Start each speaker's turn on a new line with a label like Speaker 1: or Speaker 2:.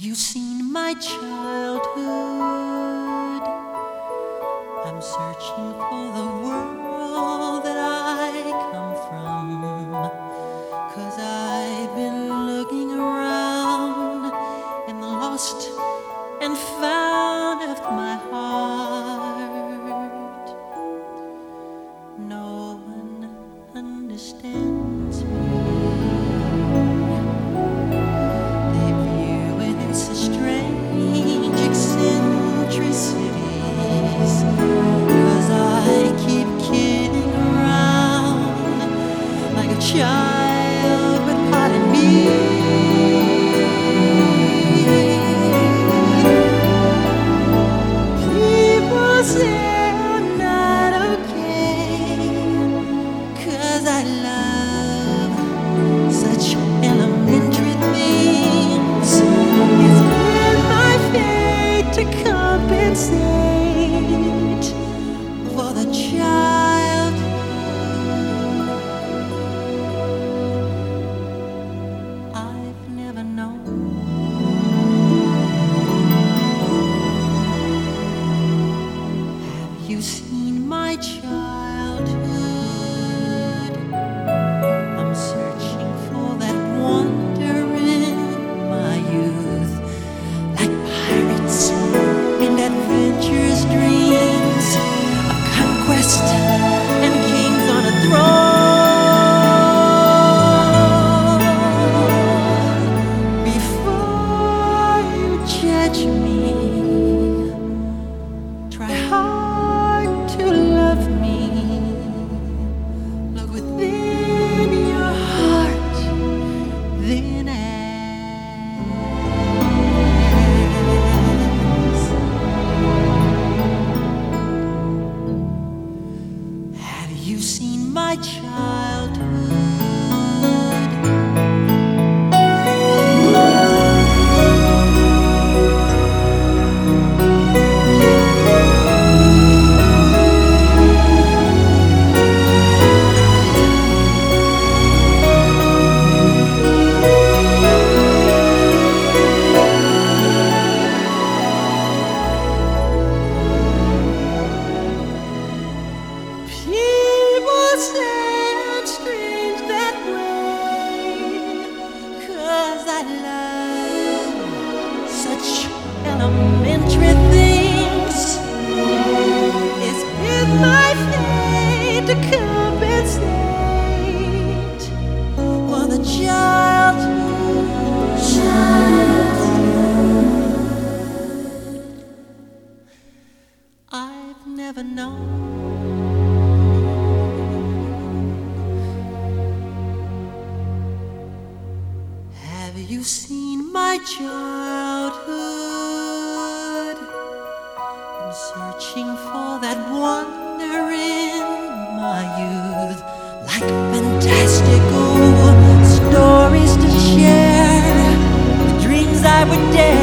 Speaker 1: you seen my childhood? I'm searching for the world that I come from, 'cause I've been looking around in the lost and found of my heart. No one understands me. They view it as a strange eccentricities, 'cause I keep kidding around like a child, but pardon me. People say I'm not okay, 'cause I love such elementary things. It's been my fate to compensate for the child I've never known. Have you seen my childhood? I'm searching for that wonder in my youth, like pirates and adventurous dreams of conquest and kings on a throne. Before you judge me, try hard to love me. Look within your heart, then ask. Have you seen my childhood? People say I'm strange that way, 'cause I love such elementary things. It's been my fate to compensate for the child I've never known. Have you seen my childhood? I'm searching for that wonder in my youth, like fantastical stories to share, the dreams I would dare